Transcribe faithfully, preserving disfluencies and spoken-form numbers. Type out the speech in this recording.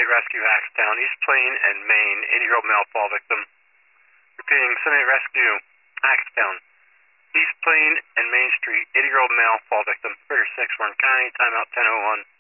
Rescue, Hackstown, East Plain and Main, eighty-year-old male fall victim. Repeating, seven eight Rescue, Hackstown, East Plain and Main Street, eighty-year-old male fall victim. Superior six, Warren County, timeout ten oh one.